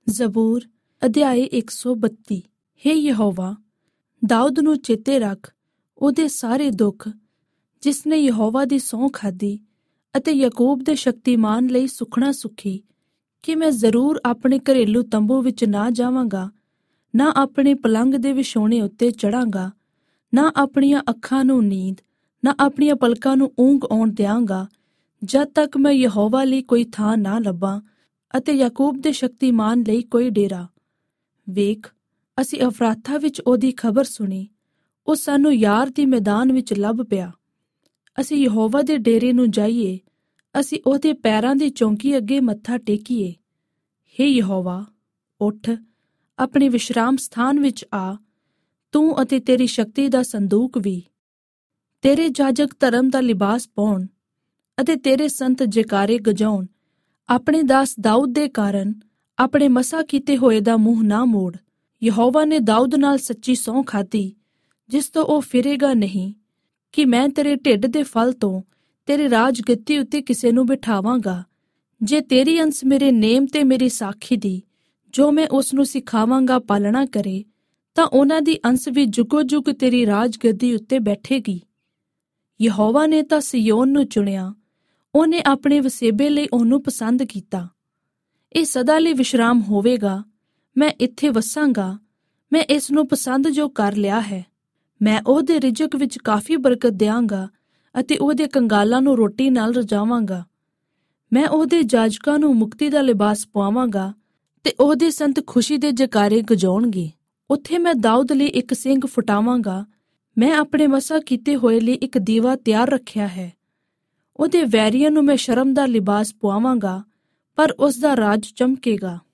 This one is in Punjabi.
ਜ਼ਬੂਰ ਅਧਿਆਇ 132। ਹੇ ਯਹੋਵਾ, ਦਾਊਦ ਨੂੰ ਚੇਤੇ ਰੱਖ, ਉਹਦੇ ਸਾਰੇ ਦੁੱਖ, ਜਿਸਨੇ ਯਹੋਵਾ ਦੀ ਸਹੁੰ ਖਾਧੀ ਅਤੇ ਯਾਕੂਬ ਦੇ ਸ਼ਕਤੀਮਾਨ ਲਈ ਸੁਖਣਾ ਸੁਖੀ ਕਿ ਮੈਂ ਜ਼ਰੂਰ ਆਪਣੇ ਘਰੇਲੂ ਤੰਬੂ ਵਿੱਚ ਨਾ ਜਾਵਾਂਗਾ, ਨਾ ਆਪਣੇ ਪਲੰਗ ਦੇ ਵਿਛੋਣੇ ਉੱਤੇ ਚੜਾਂਗਾ, ਨਾ ਆਪਣੀਆਂ ਅੱਖਾਂ ਨੂੰ ਨੀਂਦ, ਨਾ ਆਪਣੀਆਂ ਪਲਕਾਂ ਨੂੰ ਊਂਘ ਆਉਣ ਦਿਆਂਗਾ, ਜਦ ਤੱਕ ਮੈਂ ਯਹੋਵਾ ਲਈ ਕੋਈ ਥਾਂ ਨਾ ਲੱਭਾਂ ਅਤੇ ਯਾਕੂਬ ਦੇ ਸ਼ਕਤੀਮਾਨ ਲਈ ਕੋਈ ਡੇਰਾ। ਵੇਖ, ਅਸੀਂ ਅਫਰਾਥਾ ਵਿੱਚ ਉਹਦੀ ਖਬਰ ਸੁਣੀ, ਉਹ ਸਾਨੂੰ ਯਾਰ ਦੀ ਮੈਦਾਨ ਵਿੱਚ ਲੱਭ ਪਿਆ। ਅਸੀਂ ਯਹੋਵਾ ਦੇ ਡੇਰੇ ਨੂੰ ਜਾਈਏ, ਅਸੀਂ ਉਹਦੇ ਪੈਰਾਂ ਦੀ ਚੌਂਕੀ ਅੱਗੇ ਮੱਥਾ ਟੇਕੀਏ। ਹੇ ਯਹੋਵਾ, ਉੱਠ, ਆਪਣੇ ਵਿਸ਼ਰਾਮ ਸਥਾਨ ਵਿੱਚ ਆ, ਤੂੰ ਅਤੇ ਤੇਰੀ ਸ਼ਕਤੀ ਦਾ ਸੰਦੂਕ ਵੀ। ਤੇਰੇ ਜਾਜਕ ਧਰਮ ਦਾ ਲਿਬਾਸ ਪਾਉਣ ਅਤੇ ਤੇਰੇ ਸੰਤ ਜੈਕਾਰੇ ਗਜਾਉਣ। ਆਪਣੇ ਦਾਸ ਦਾਊਦ ਦੇ ਕਾਰਨ ਆਪਣੇ ਮਸਾ ਕੀਤੇ ਹੋਏ ਦਾ ਮੂੰਹ ਨਾ ਮੋੜ। ਯਹੋਵਾ ਨੇ ਦਾਊਦ ਨਾਲ ਸੱਚੀ ਸਹੁੰ ਖਾਧੀ, ਜਿਸ ਤੋਂ ਉਹ ਫਿਰੇਗਾ ਨਹੀਂ, ਕਿ ਮੈਂ ਤੇਰੇ ਢਿੱਡ ਦੇ ਫਲ ਤੋਂ ਤੇਰੇ ਰਾਜ ਗੱਦੀ ਉੱਤੇ ਕਿਸੇ ਨੂੰ ਬਿਠਾਵਾਂਗਾ। ਜੇ ਤੇਰੀ ਅੰਸ ਮੇਰੇ ਨੇਮ ਤੇ ਮੇਰੀ ਸਾਖੀ ਦੀ, ਜੋ ਮੈਂ ਉਸ ਨੂੰ ਸਿਖਾਵਾਂਗਾ, ਪਾਲਣਾ ਕਰੇ, ਤਾਂ ਉਹਨਾਂ ਦੀ ਅੰਸ ਵੀ ਜੁਗੋ ਜੁਗ ਤੇਰੀ ਰਾਜ ਗੱਦੀ ਉੱਤੇ ਬੈਠੇਗੀ। ਯਹੋਵਾ ਨੇ ਤਾਂ ਸਿਯੋਨ ਨੂੰ ਚੁਣਿਆ, ਉਹਨੇ ਆਪਣੇ ਵਸੇਬੇ ਲਈ ਉਹਨੂੰ ਪਸੰਦ ਕੀਤਾ। ਇਹ ਸਦਾ ਲਈ ਵਿਸ਼ਰਾਮ ਹੋਵੇਗਾ। ਮੈਂ ਇੱਥੇ ਵਸਾਂਗਾ, ਮੈਂ ਇਸ ਨੂੰ ਪਸੰਦ ਜੋ ਕਰ ਲਿਆ ਹੈ। ਮੈਂ ਉਹਦੇ ਰਿਜ਼ਕ ਵਿੱਚ ਕਾਫੀ ਬਰਕਤ ਦਿਆਂਗਾ ਅਤੇ ਉਹਦੇ ਕੰਗਾਲਾਂ ਨੂੰ ਰੋਟੀ ਨਾਲ ਰਜਾਵਾਂਗਾ। ਮੈਂ ਉਹਦੇ ਜਾਜਕਾਂ ਨੂੰ ਮੁਕਤੀ ਦਾ ਲਿਬਾਸ ਪਵਾਵਾਂਗਾ ਤੇ ਉਹਦੇ ਸੰਤ ਖੁਸ਼ੀ ਦੇ ਜੈਕਾਰੇ ਗਜਾਉਣਗੇ। ਉੱਥੇ ਮੈਂ ਦਾਊਦ ਲਈ ਇੱਕ ਸਿੰਘ ਫੁਟਾਵਾਂਗਾ। ਮੈਂ ਆਪਣੇ ਮਸਾ ਕੀਤੇ ਹੋਏ ਲਈ ਇੱਕ ਦੀਵਾ ਤਿਆਰ ਰੱਖਿਆ ਹੈ। ਉਹਦੇ ਵੈਰੀਆਂ ਨੂੰ ਮੈਂ ਸ਼ਰਮ ਦਾ ਲਿਬਾਸ ਪਵਾਵਾਂਗਾ, ਪਰ ਉਸ ਦਾ ਰਾਜ ਚਮਕੇਗਾ।